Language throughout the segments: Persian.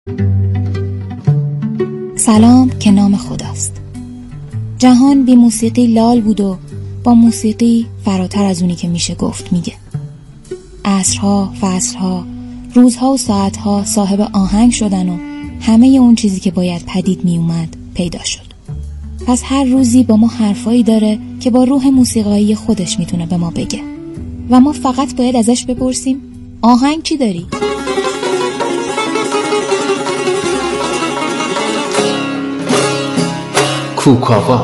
سلام که نام خداست. جهان بی موسیقی لال بود و با موسیقی فراتر از اونی که میشه گفت میگه. عصرها، فصلها، روزها و ساعتها صاحب آهنگ شدن و همه اون چیزی که باید پدید میومد پیدا شد. پس هر روزی با ما حرفایی داره که با روح موسیقایی خودش میتونه به ما بگه و ما فقط باید ازش بپرسیم آهنگ چی داری؟ کوکاوا.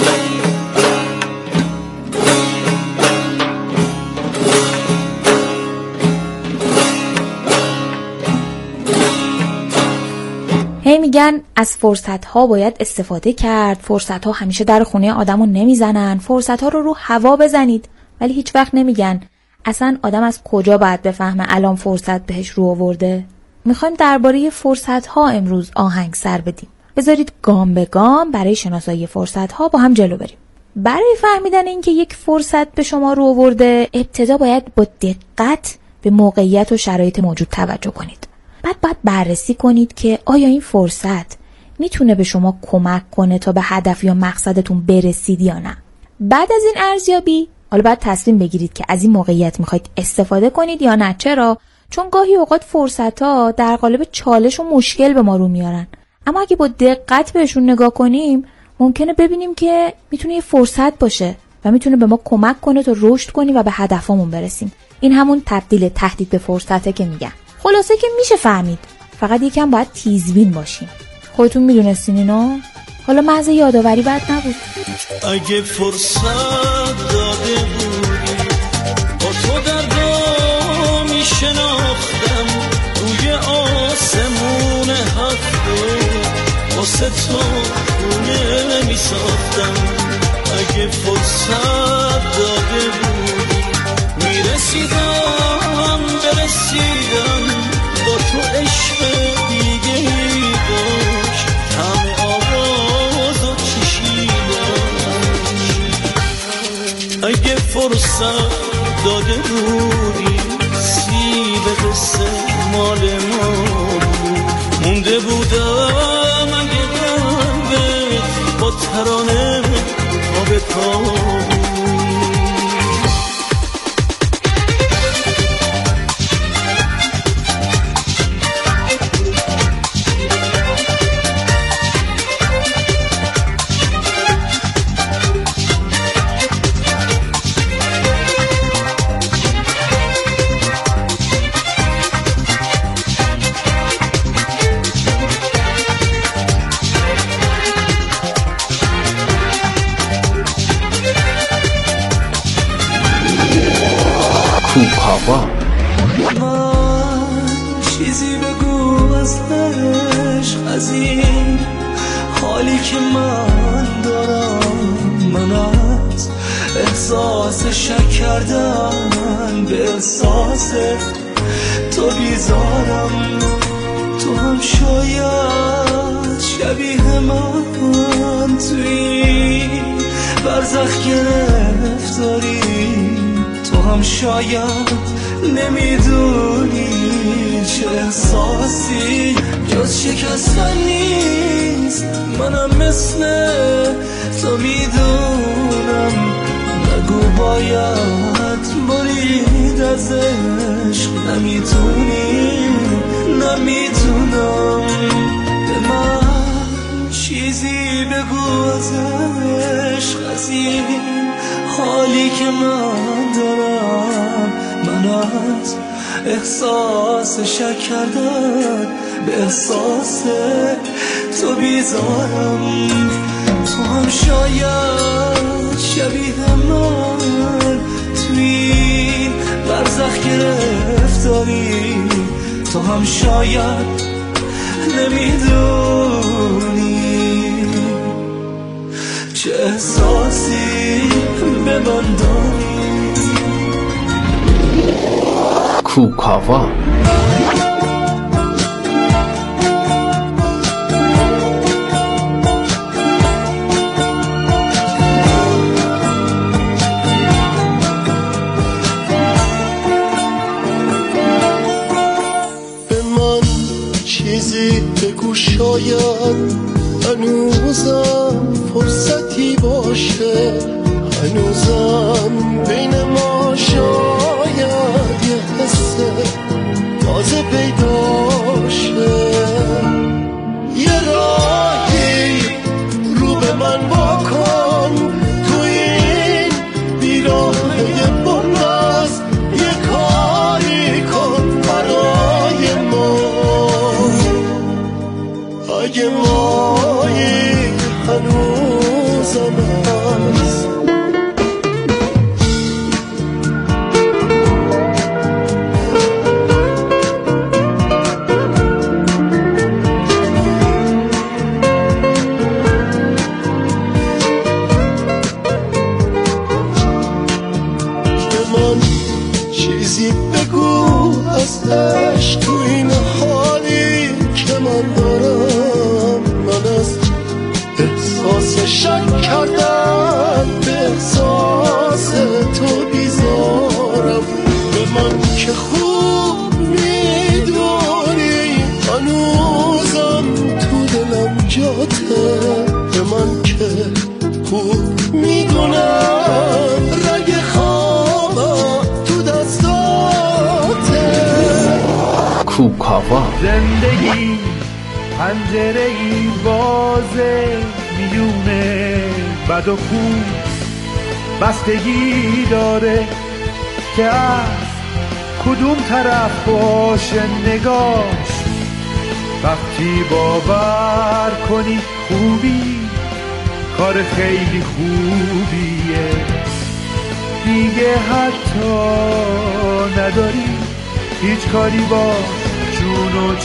هی میگن از فرصت‌ها باید استفاده کرد، فرصت‌ها همیشه در خونه آدمو نمیزنن، فرصت‌ها رو هوا بزنید، ولی هیچ وقت نمیگن اصلا آدم از کجا باید بفهمه الان فرصت بهش رو آورده. میخوایم درباره فرصت‌ها امروز آهنگ سر بدیم. بذارید گام به گام برای شناسایی فرصت‌ها با هم جلو بریم. برای فهمیدن اینکه یک فرصت به شما رو آورده، ابتدا باید با دقت به موقعیت و شرایط موجود توجه کنید. بعد باید بررسی کنید که آیا این فرصت میتونه به شما کمک کنه تا به هدف یا مقصدتون برسید یا نه. بعد از این ارزیابی، حالا باید تصمیم بگیرید که از این موقعیت میخواید استفاده کنید یا نه. چرا؟ چون گاهی اوقات فرصت‌ها در قالب چالش و مشکل به ما رو میارن. اما اگه با دقت بهشون نگاه کنیم، ممکنه ببینیم که میتونه یه فرصت باشه و میتونه به ما کمک کنه تا رشد کنیم و به هدفمون برسیم. این همون تبدیل تهدید به فرصته که میگن. خلاصه که میشه فهمید، فقط یکم باید تیزبین باشیم. خودتون میدونستین اینو؟ حالا محض یادآوری بد نبود. اگه فرصت داده بودی با تو در راه میشناختم، روی آسمون هفته واسه تو خونه میساختم. اگه فرصت داده بودی میرسیدم برسیدم، با تو عشق دیگه ای داشت همه آواز و چشیدم. اگه فرصت داده بودی سیب قصه مال ما بود، مونده بودم اگه قلبت با ترانه آب تا بود. کوکاوا. من چیزی بگو از عشق، از این حالی که من دارم. من از احساس شک کردن به احساس تو بیزارم. تو هم شاید شبیه من توی برزخ گرفتاری، تو هم شاید نمیدونی چه احساسی جز شکستن نیست. منم مثل تو میدونم، نگو باید برید از عشق. نمیتونی نمیتونم، به من چیزی بگو از عشق، از این حالی که من دارم. من از احساس شک کردن به احساس تو بیزارم. تو هم شاید شبیه من توی برزخ گرفتاری، تو هم شاید نمیدونی چه احساسی به من داری. کوکاوا. به من چیزی بگو شاید هنوزم فرصتی باشه، هنوزم بین ما شاید یه حس تازه پیدا شه. یه راهی رو به من واکن تو این بیراهه بناس، یه کاری کن برای ما اگه مایی هنوزم هست. چیزی بگو از عشق تو این حالی که من دارم. من از احساس شک کردن به احساس تو بیزارم. به من که خوب میدونی هنوزم تو دلم جاته، به من که خوب میدونم رگ خوابم تو دستاته. کوکاوا زندگی پنجره ای بازه میونه بد و خوب، بستگی داره که از کدوم طرف باشه نگاش. وقتی باور کنی خوبی کار خیلی خوبیه، دیگه حتی نداری هیچ کاری با جون و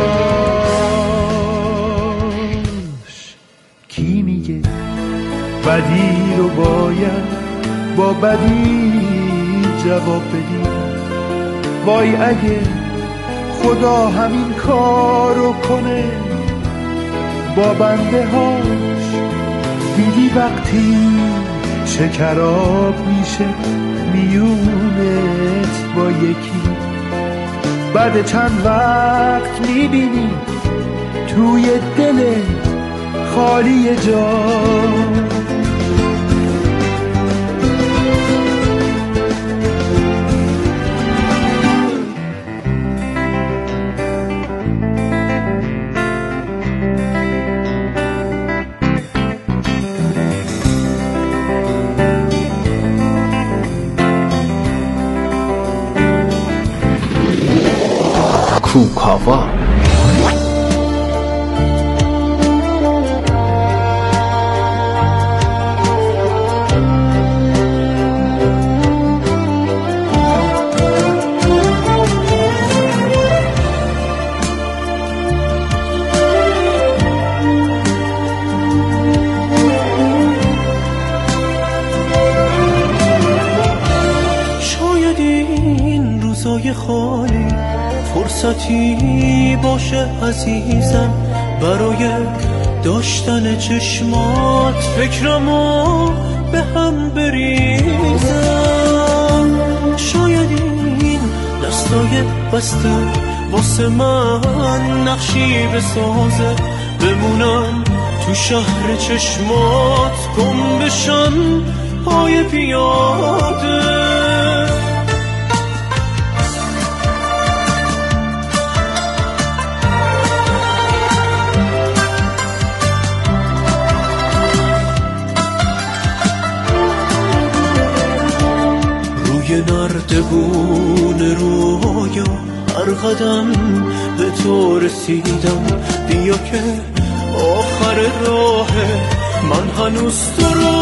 چراش. کی میگه بدی رو باید با بدی جواب بدی؟ وای اگه خدا همین کارو کنه با بنده هاش. دیدی وقتی شکراب میشه میونت با یکی، بعد چند وقت میبینی توی دلت خالی جا. کوکاوا شاید این روزای خالی فرصتی باشه عزیزم برای داشتن چشمات، فکرمو به هم بریزم. شاید این دستای بسته واسه من نقشی بسازه، بمونم تو شهر چشمات، گم بشم پای پیاده. روی نردبون رویا هر قدم به تو رسیدم، بیا که آخر راه من هنوز تو رو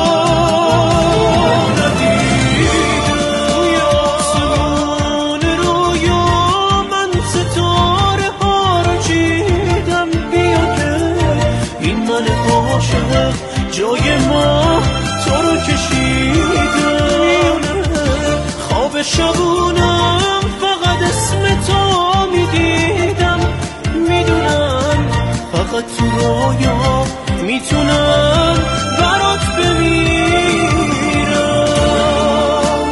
ندیدم. روی آسمون رویا من ستاره ها رو چیدم، بیا که این من عاشق جای ما تو رو کشیدم. خواب شبونم فقط اسم تو میدیدم، میدونم فقط تو رویا میتونم برات بمیرم.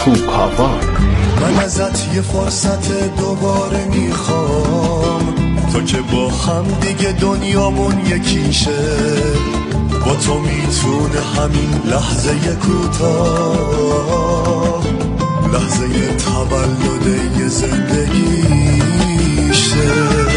کوکاوا. من ازت یه فرصت دوباره میخوام، تو که با هم دیگه دنیامون یکیشه. با تو میتونه همین لحظه کوتاه، لحظه تولد یه زندگیشه.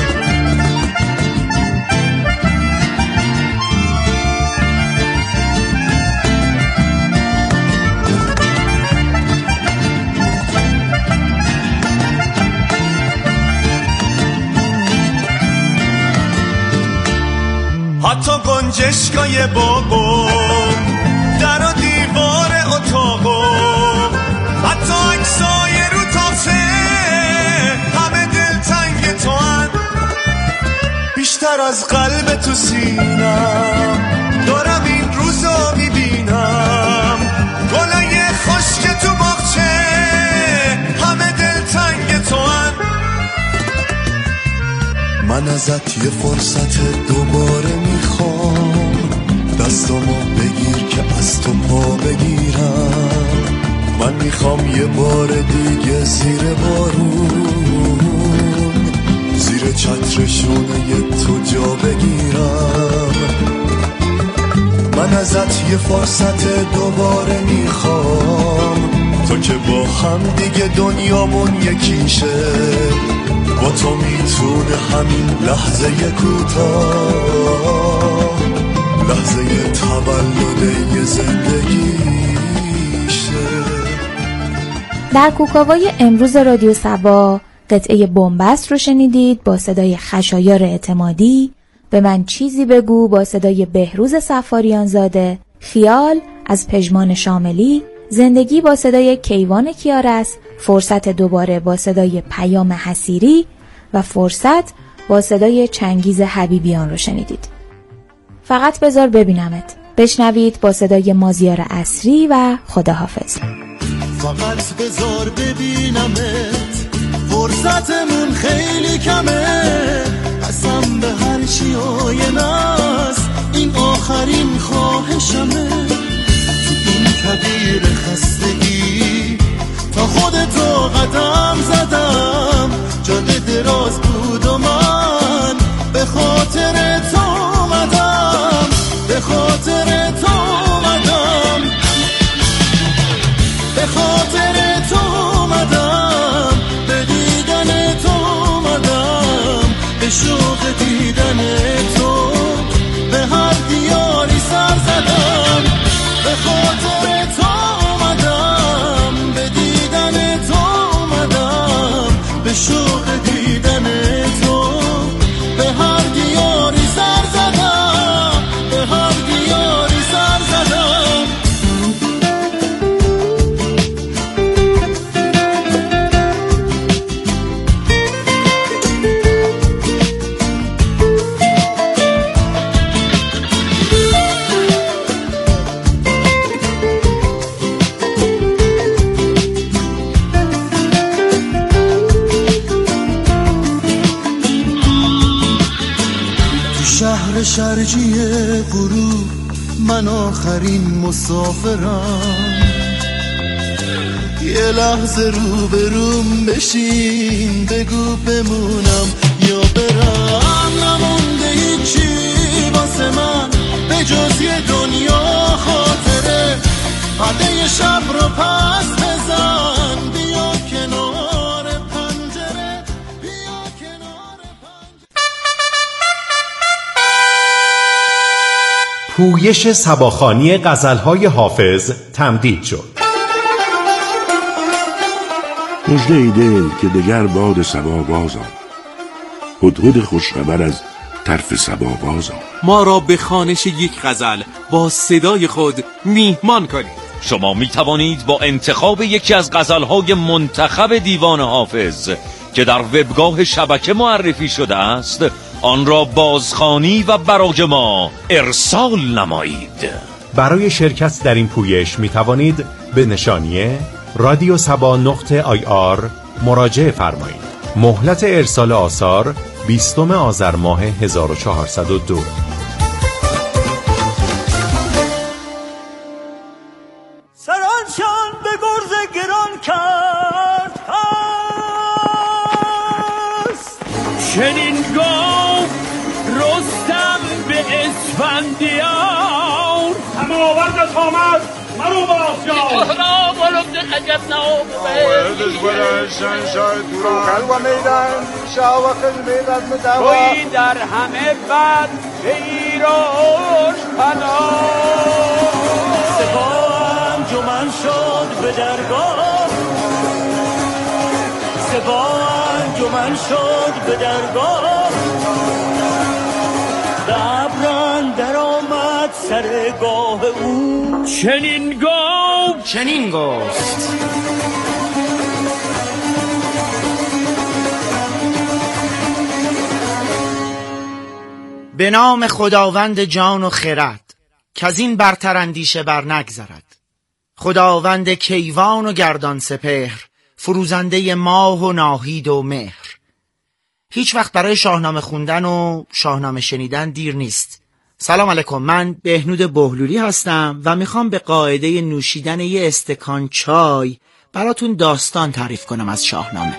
حتی گنجشگاه باغو، در و دیوار اتاقو، حتی عکسای رو تافه، همه دلتنگ تو هن. بیشتر از قلب تو سینم دارم این روزا میبینم، گلای خشک تو باغچه، همه دلتنگ تو هن. من ازت یه فرصت دوباره میخوام، دستامو بگیر که از تو پا بگیرم. من میخوام یه بار دیگه زیر بارون، زیر چترشونه تو جا بگیرم. من ازت یه فرصت دوباره میخوام، تو که با هم دیگه دنیامون یکیشه. با تو میتونه همین لحظه کوتاه، لحظه تولد یه زندگیشه. در کوکاوای امروز رادیو صبا قطعه بنبست رو شنیدید با صدای خشایار اعتمادی، به من چیزی بگو با صدای بهروز صفاریان زاده، خیال از پژمان شاملی، زندگی با صدای کیوان کیارس، فرصت دوباره با صدای پیام حسیری و فرصت با صدای چنگیز حبیبیان رو شنیدید. فقط بذار ببینمت بشنوید با صدای مازیار عصری و خداحافظ. فقط بذار ببینمت، فرصتمون خیلی کمه، قسم به هر چی آیناست، این آخرین خواهشمه. تو این کبیر خستگی تا خودتو قدم زدم، جاده دراز بود و من به خاطر تو اومدم، به خاطر تو اومدم، به خاطر تو اومدم، به دیدن تو اومدم، به شوق دیدن تو به هر دیاری سر زدم، به خاطر تو اومدم، به دیدن تو اومدم، به شوق دیدن تو به هر دیاری سر زدم، به هر دیاری سر زدم. شهر شرجی غروب من آخرین مسافرم، یه لحظه روبروم بشین بگو بمونم یا برم. نمونده هیچی واسه من به جز یه دنیا خاطره، پرده شب رو پس بزن، بیا کنار پنجره، بیا کنار پنجره. پویش صباخوانی غزل‌های حافظ تمدید شد. مژده ای دل که دگر باد صبا باز آمد، هدهد خوشخبر از طرف صبا باز آمد. ما را به خوانش یک غزل با صدای خود میهمان کنید. شما می توانید با انتخاب یکی از غزل‌های منتخب دیوان حافظ که در وبگاه شبکه معرفی شده است آن را بازخوانی و برای ما ارسال نمایید. برای شرکت در این پویش می توانید به نشانیه radiosaba.ir مراجعه فرمایید. مهلت ارسال آثار 20 آذر ماه 1402. سرانشان به گرز گران چنین گفت رستم به اسفندیار همه آوردت آمد مرو باز جا را بلند عجب ناوردش برای شنشای توران کل و میدن شاو خلمیدت مدوا توی در همه بد به ایراش پناه سپاه انجمن شد به درگاه سپاه انجمن شد به درگاه دبران در آمد سرگاه او چنین گفت به نام خداوند جان و خرد کز این برتر اندیشه بر نگذرد. خداوند کیوان و گردان سپهر فروزنده ماه و ناهید و مهر. هیچ وقت برای شاهنامه خوندن و شاهنامه شنیدن دیر نیست. سلام علیکم، من بهنود بهلولی هستم و میخوام به قاعده نوشیدن یه استکان چای براتون داستان تعریف کنم از شاهنامه.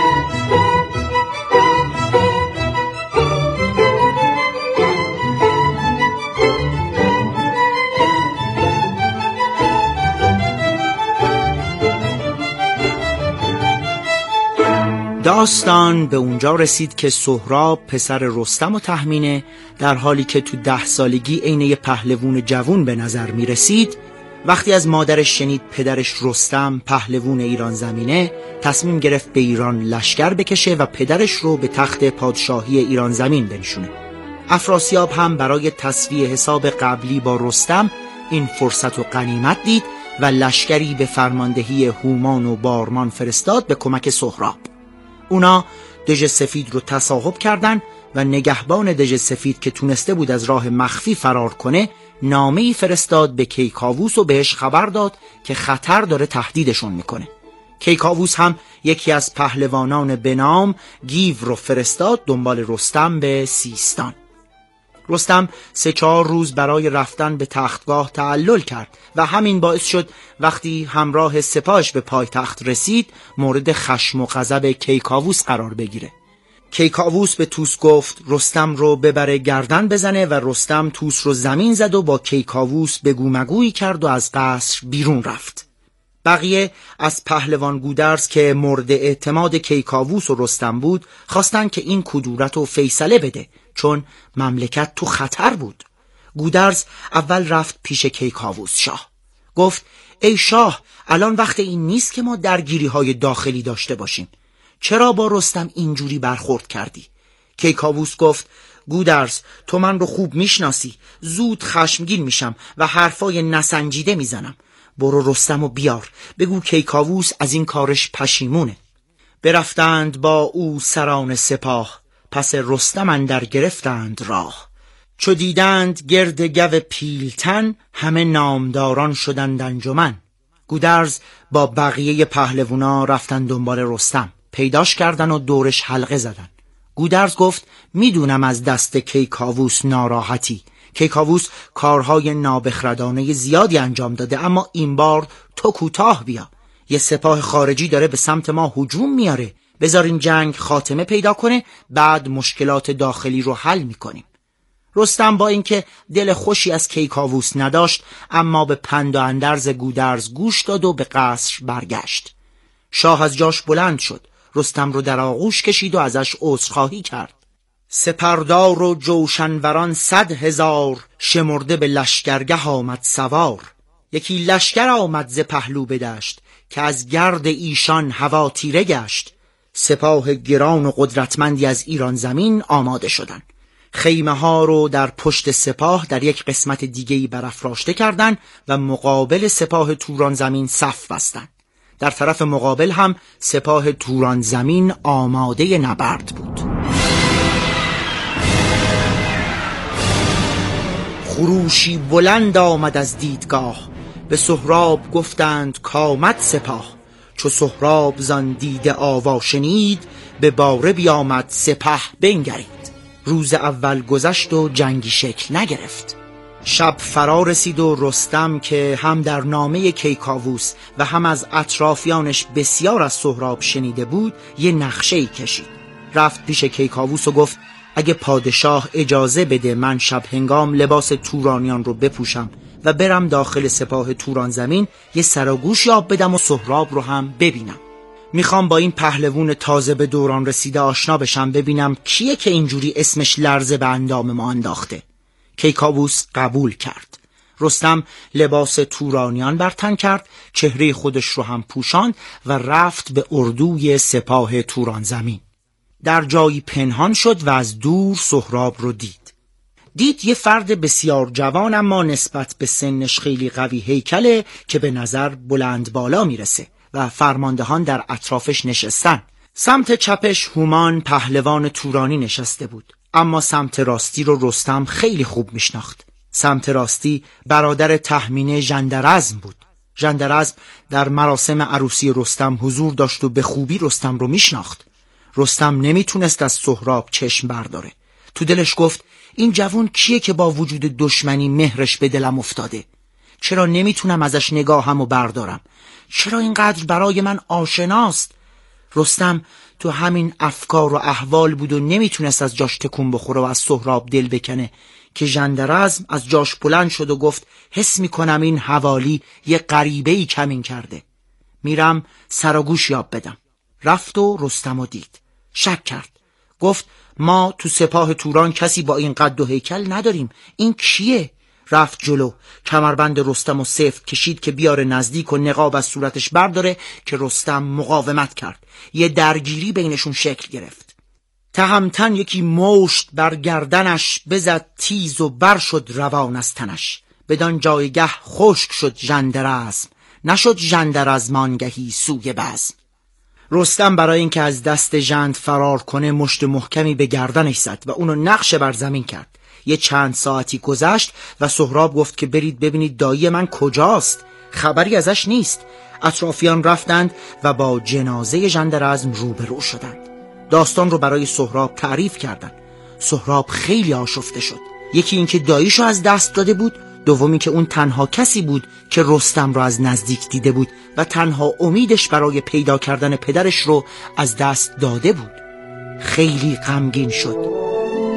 داستان به اونجا رسید که سهراب پسر رستم و تهمینه در حالی که تو 10 سالگی عین یه پهلوون جوون به نظر می رسید، وقتی از مادرش شنید پدرش رستم پهلوون ایران زمینه، تصمیم گرفت به ایران لشکر بکشه و پدرش رو به تخت پادشاهی ایران زمین بنشونه. افراسیاب هم برای تسویه حساب قبلی با رستم این فرصت و غنیمت دید و لشکری به فرماندهی هومان و بارمان فرستاد به کمک سهراب. اونا دژ سفید رو تصاحب کردن و نگهبان دژ سفید که تونسته بود از راه مخفی فرار کنه نامه‌ای فرستاد به کیکاووس و بهش خبر داد که خطر داره تهدیدشون میکنه. کیکاووس هم یکی از پهلوانان به نام گیو رو فرستاد دنبال رستم به سیستان. رستم 3-4 روز برای رفتن به تختگاه تعلل کرد و همین باعث شد وقتی همراه سپاهش به پایتخت رسید مورد خشم و غضب کیکاووس قرار بگیره. کیکاووس به توس گفت رستم رو ببره گردن بزنه و رستم توس رو زمین زد و با کیکاووس بگو مگویی کرد و از قصر بیرون رفت. بقیه از پهلوان گودرز که مورد اعتماد کیکاووس و رستم بود خواستن که این کدورت رو فیصله بده، چون مملکت تو خطر بود. گودرز اول رفت پیش کیکاووس شاه. گفت ای شاه، الان وقت این نیست که ما درگیری های داخلی داشته باشیم. چرا با رستم اینجوری برخورد کردی؟ کیکاووس گفت گودرز، تو من رو خوب میشناسی، زود خشمگین میشم و حرفای نسنجیده میزنم. برو رستم و بیار، بگو کیکاووس از این کارش پشیمونه. برفتند با او سران سپاه، پس رستم اندر گرفتند راه. چو دیدند گرد گو پیلتن، همه نامداران شدند انجمن. گودرز با بقیه پهلوونا رفتن دنبال رستم، پیداش کردن و دورش حلقه زدن. گودرز گفت میدونم از دست کیکاووس ناراحتی. کیکاووس کارهای نابخردانه زیادی انجام داده، اما این بار تو کوتاه بیا. یه سپاه خارجی داره به سمت ما هجوم میاره، بذار این جنگ خاتمه پیدا کنه، بعد مشکلات داخلی رو حل میکنیم. رستم با اینکه دل خوشی از کیکاووس نداشت، اما به پند و اندرز گودرز گوش داد و به قصر برگشت. شاه از جاش بلند شد، رستم رو در آغوش کشید و ازش عذرخواهی کرد. سپردار و جوشنوران 100,000، شمرده به لشکرگه آمد سوار. یکی لشکر آمد ز پهلو بدشت، که از گرد ایشان هوا تیره گشت. سپاه گران و قدرتمندی از ایران زمین آماده شدن. خیمه ها رو در پشت سپاه در یک قسمت دیگه‌ای برافراشته کردند و مقابل سپاه توران زمین صف بستند. در طرف مقابل هم سپاه توران زمین آماده نبرد بود. خروشی بلند آمد از دیدگاه، به سهراب گفتند کامد سپاه. چو سهراب زان دیده آوا شنید، به باره بیامد سپه بنگرید. روز اول گذشت و جنگی شکل نگرفت. شب فرا رسید و رستم که هم در نامه کیکاووس و هم از اطرافیانش بسیار از سهراب شنیده بود، یه نقشه‌ای کشید. رفت پیش کیکاووس و گفت اگه پادشاه اجازه بده من شب هنگام لباس تورانیان رو بپوشم و برم داخل سپاه توران زمین یه سراگوش یاب بدم و سهراب رو هم ببینم. میخوام با این پهلوون تازه به دوران رسیده آشنا بشم، ببینم کیه که اینجوری اسمش لرزه به اندام ما انداخته. کیکاووس قبول کرد. رستم لباس تورانیان بر تن کرد، چهره خودش رو هم پوشاند و رفت به اردوی سپاه توران زمین. در جایی پنهان شد و از دور سهراب رو دید یه فرد بسیار جوان اما نسبت به سنش خیلی قوی هیکله که به نظر بلند بالا میرسه و فرماندهان در اطرافش نشستن. سمت چپش هومان پهلوان تورانی نشسته بود، اما سمت راستی رو رستم خیلی خوب میشناخت. سمت راستی برادر تهمینه ژندرزم بود. ژندرزم در مراسم عروسی رستم حضور داشت و به خوبی رستم رو میشناخت. رستم نمیتونست از سهراب چشم برداره. تو دلش گفت این جوان کیه که با وجود دشمنی مهرش به دلم افتاده؟ چرا نمیتونم ازش نگاهمو بردارم؟ چرا اینقدر برای من آشناست؟ رستم تو همین افکار و احوال بود و نمیتونست از جاش تکون بخوره و از سهراب دل بکنه که ژندرزم از جاش بلند شد و گفت حس میکنم این حوالی یه غریبه‌ای کمین کرده. میرم سراگوش یاب بدم. رفت و رستمو دید. شک کرد. گفت ما تو سپاه توران کسی با این قد و هیکل نداریم. این کیه؟ رفت جلو، کمربند رستم و سفت کشید که بیاره نزدیک و نقاب از صورتش برداره که رستم مقاومت کرد. یه درگیری بینشون شکل گرفت. تهمتن یکی مشت بر گردنش بزد تیز و بر شد روان از تنش. بدان جایگه خشک شد ژندرزم، نشد ژندرزم آنگهی سوی بزم. رستم برای اینکه از دست ژند فرار کنه مشت محکمی به گردنش زد و اونو نقش بر زمین کرد. یه چند ساعتی گذشت و سهراب گفت که برید ببینید دایی من کجاست، خبری ازش نیست. اطرافیان رفتند و با جنازه ژندرزم روبرو شدند. داستان رو برای سهراب تعریف کردند. سهراب خیلی آشفته شد. یکی اینکه داییشو از دست داده بود، دومی که اون تنها کسی بود که رستم رو از نزدیک دیده بود و تنها امیدش برای پیدا کردن پدرش رو از دست داده بود. خیلی غمگین شد.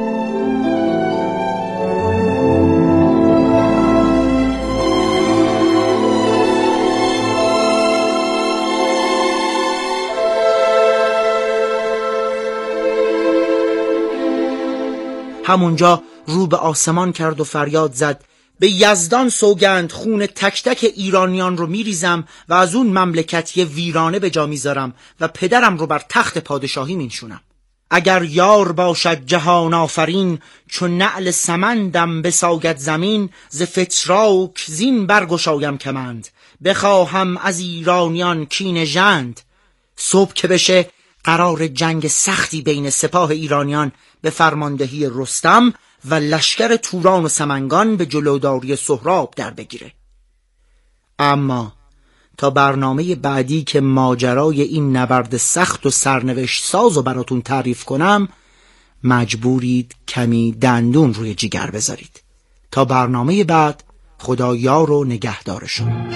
همونجا رو به آسمان کرد و فریاد زد به یزدان سوگند خون تک تک ایرانیان رو میریزم و از اون مملکت یه ویرانه به جا میذارم و پدرم رو بر تخت پادشاهی مینشونم. اگر یار باشد جهان آفرین، چون نعل سمندم بساید زمین، ز فتراک زین برگشایم کمند، بخواهم از ایرانیان کین ژند. صبح که بشه قرار جنگ سختی بین سپاه ایرانیان به فرماندهی رستم و لشکر توران و سمنگان به جلوداری سهراب در بگیره. اما تا برنامه بعدی که ماجرای این نبرد سخت و سرنوشت ساز رو براتون تعریف کنم، مجبورید کمی دندون روی جیگر بذارید. تا برنامه بعد، خدا یار و نگهدارشون.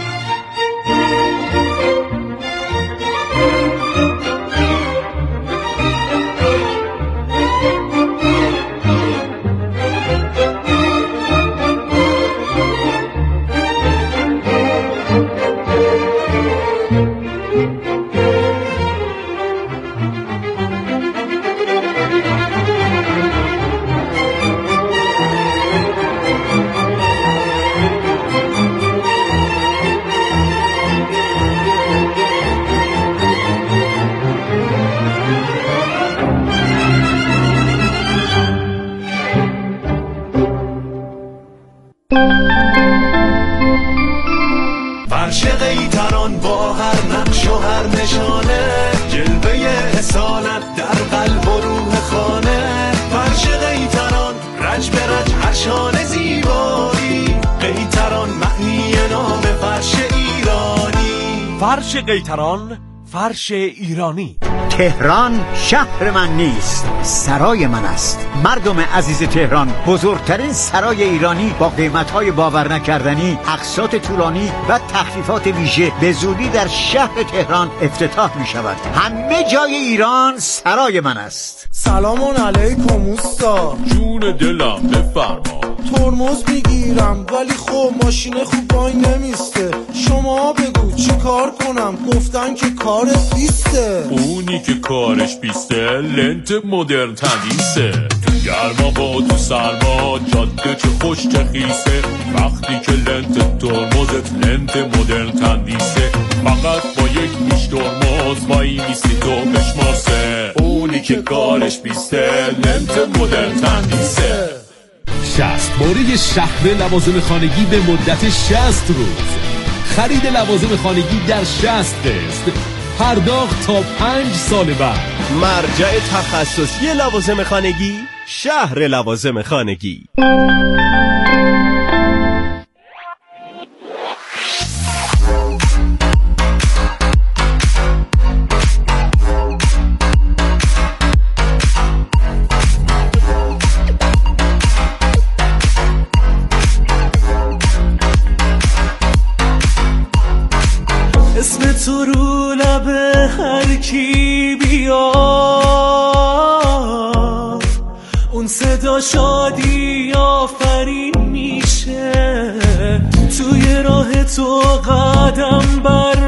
فرش قیطران با هر نقش و هر نشانه، جلوه اصالت در قلب و روح خانه. فرش قیطران رنج به رنج هر شانه زیبایی، قیطران معنی نام فرش ایرانی. فرش قیطران، فرش ایرانی. تهران شهر من نیست، سرای من است. مردم عزیز تهران، بزرگترین سرای ایرانی با قیمت‌های باور نکردنی، اقساط طولانی و تخفیفات ویژه به زودی در شهر تهران افتتاح می‌شود. همه جای ایران سرای من است. سلام علیکم اوستا. جون دلم بفرما. ترمز میگیرم ولی خب ماشین خوب وای نمیسته. شما بگو چی کار کنم؟ گفتن که کارت بیسته. اونی که کارش بیسته لنت مدرن تندیسه. تو گرما با تو سرما جاده چه خوش چه خیسه. وقتی که لنت ترمزت لنت مدرن تندیسه. فقط با یک پیش ترمز وای میستی تو بشماسه. اونی که کارش بیسته لنت مدرن تندیسه. 60 باره شهر لوازم خانگی به مدت 60 روز. خرید لوازم خانگی در 60 قسط، پرداخت تا 5 سال بعد. مرجع تخصصی لوازم خانگی، شهر لوازم خانگی. اسم تو رو لبه هر کی بیا، اون صدا شادی آفرین میشه. توی راه تو قدم بر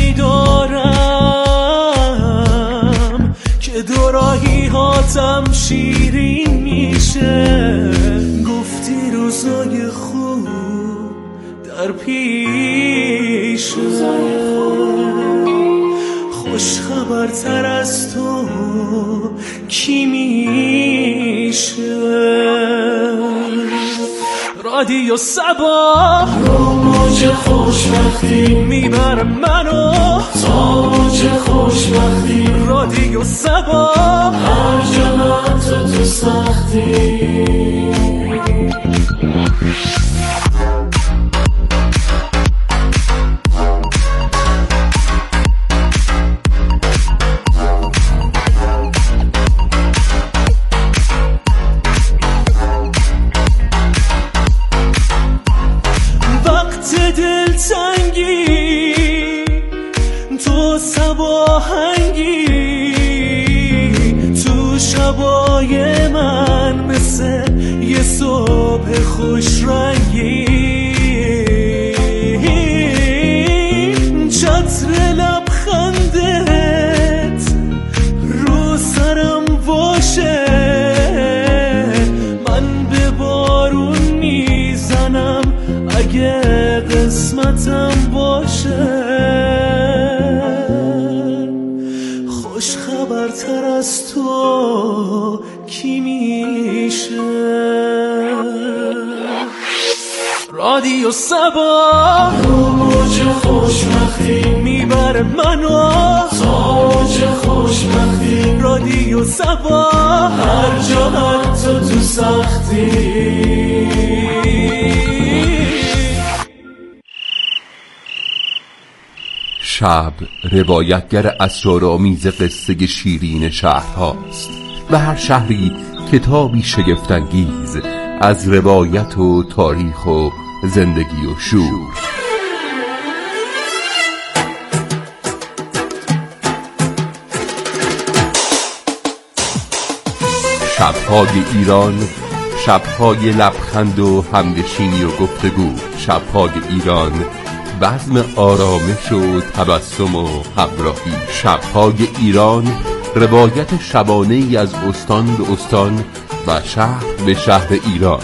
میدارم که دو راهی هاتم شیرین میشه. گفتی روزای خوب در پیش، خوش خبرتر از تو کی میشه؟ رادیو صبا رو موج خوشبختی میبره منو تا موج خوشبختی. رادیو صبا هر جا من تو سختی. تو صباهنگی تو شبای من مثل یه صبح خوش رنگی. چتر لبخندت رو سرم باشه، من به بارون میزنم اگه قسمتم باشه. خوش خبرتر از تو کی میشه؟ رادیو صبا رو موج خوشبختی میبره منو تا موج خوشبختی. رادیو صبا هر جا حتی تو سختی. شب روایتگر اسرارآمیز قصه شیرین شهرهاست و هر شهری کتابی شگفت‌انگیز از روایت و تاریخ و زندگی و شور. شب‌های ایران، شب‌های لبخند و همنشینی و گفتگو. شب‌های ایران، بزم آرامش و تبسم و همراهی. شب‌های ایران، روایت شبانه ای از استان به استان و شهر به شهر ایران.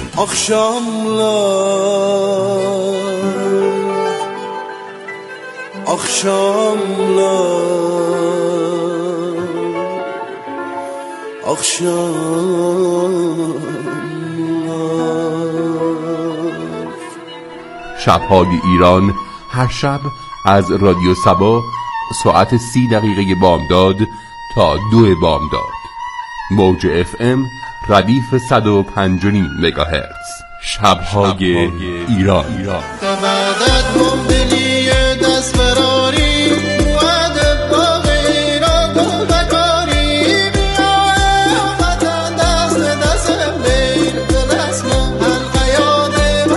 شب‌های ایران هر شب از رادیو صبا ساعت 30 دقیقه بامداد تا 2 بامداد. موج FM ردیف 105.5 مگاهرتز. شب‌های ایران.